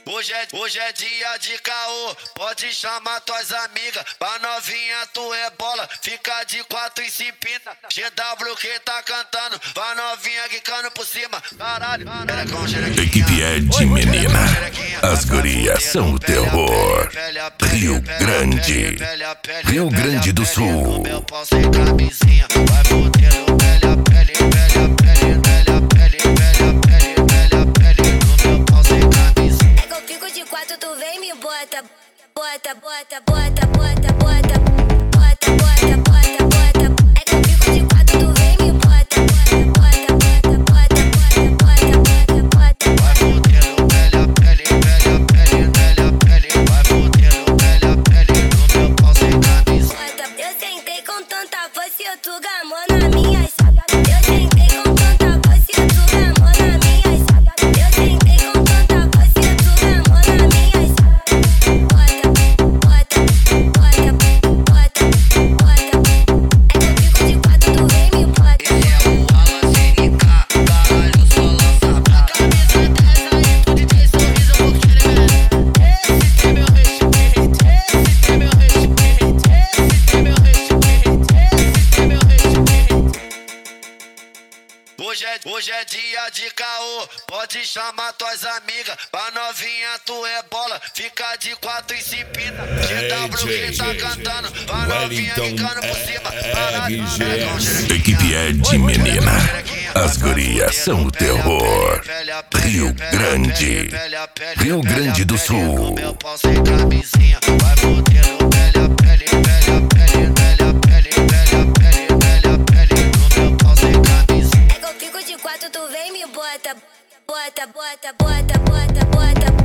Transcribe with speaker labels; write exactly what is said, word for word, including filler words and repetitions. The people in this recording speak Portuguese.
Speaker 1: Hoje é, hoje é dia de caô, pode chamar tuas amigas. Pra novinha tu é bola, fica de quatro e se pinta. G W que tá cantando, pra novinha quicando por cima. Caralho,
Speaker 2: Equipe é de menina, as gurias são o terror. Rio Grande, Rio Grande do Sul.
Speaker 1: Meu pau sem camisinha, vai fodendo velha pele, velha pele, velha pele, velha pele, velha pele. No meu pau sem camisinha.
Speaker 3: É que eu fico de quatro, tu vem me bota, bota, bota, bota, bota, bota, bota, bota, bota, bota. É que eu fico de quatro, tu vem me bota, bota, bota, bota, bota, bota, bota.
Speaker 1: Vai fodendo velha pele, velha pele, velha pele. Vai fodendo velha pele, no meu pau sem camisinha.
Speaker 3: Eu sentei com tanta força e tu gamou na minha chave. Eu sentei com tanta força e tu gamou na minha chave. Eu sentei com tanta força e tu gamou na minha chave. Bota, bota, bota, bota, bota. É que eu fico de quatro, tu vem me bota.
Speaker 1: Ele é o Alan C N K, caralho, só lança braba. Camisa dessa aí, tu D J Sorriso, eu vou querer. Esse tem meu respeito, esse tem meu respeito, esse tem meu respeito, esse tem meu respeito. Hoje é, hoje é dia de caô, pode chamar tuas amigas. Pra novinha tu é bola, fica de quatro e se pinta. G W que tá cantando, pra novinha quicando por cima. Caralho,
Speaker 2: Equipe é de menina, as gurias são o terror. Rio Grande, Rio Grande do Sul.
Speaker 1: Meu pau sem camisinha, vai fodendo velha pele, velha pele, velha pele, velha pele, velha pele. No meu pau sem camisinha.
Speaker 3: É que eu fico de quatro, tu vem me bota, bota, bota, bota, bota, bota.